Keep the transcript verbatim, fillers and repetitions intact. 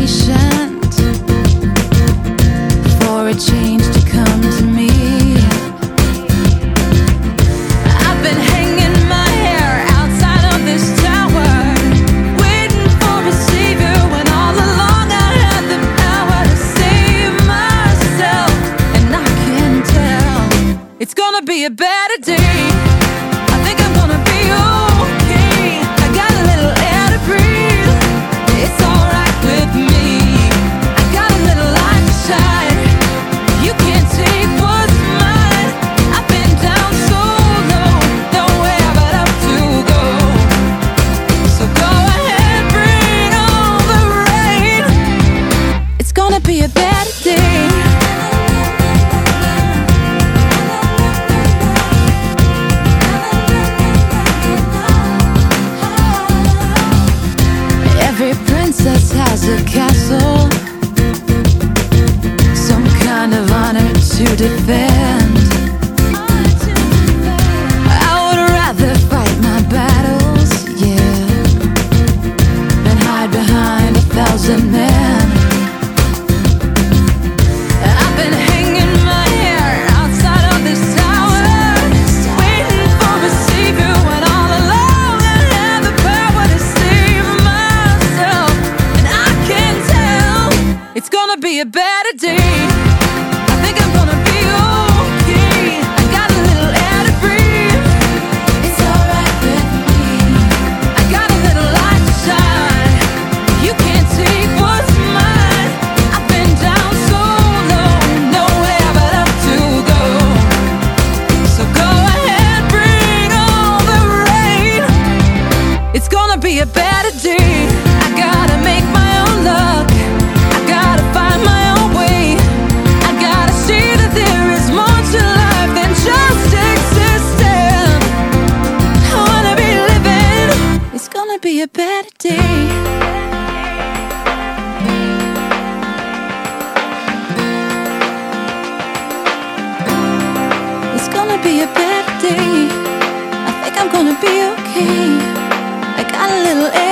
patient for a change to come to me. I've been hanging my hair outside of this tower, waiting for a savior when all along I had the power to save myself. And I can tell it's gonna be a better day. I think I'm gonna be okay. I got a little air to breathe. It's alright with me. I got a little light to shine. You can't take what's mine. I've been down so low, nowhere but up to go. So go ahead, bring on the rain. It's gonna be a better day. Every princess has a castle, some kind of honor to defend. I would rather fight my battles, yeah, than hide behind a thousand men. I've been hanging my hair outside of this tower, waiting for a savior when all along I had the power to save myself. And I can tell it's gonna be a better day. I think I'm gonna be okay. I got a little air to breathe. It's alright with me. I got a little light to shine. You can't take what's mine. I've been down so low, nowhere but up to go. So go ahead, bring on the rain. It's gonna be a better day. I gotta make my own luck. I gotta find my own way. I gotta see that there is more to life than just existing. I wanna be living. It's gonna be a better day. It's gonna be a better day. I think I'm gonna be okay. I got a little air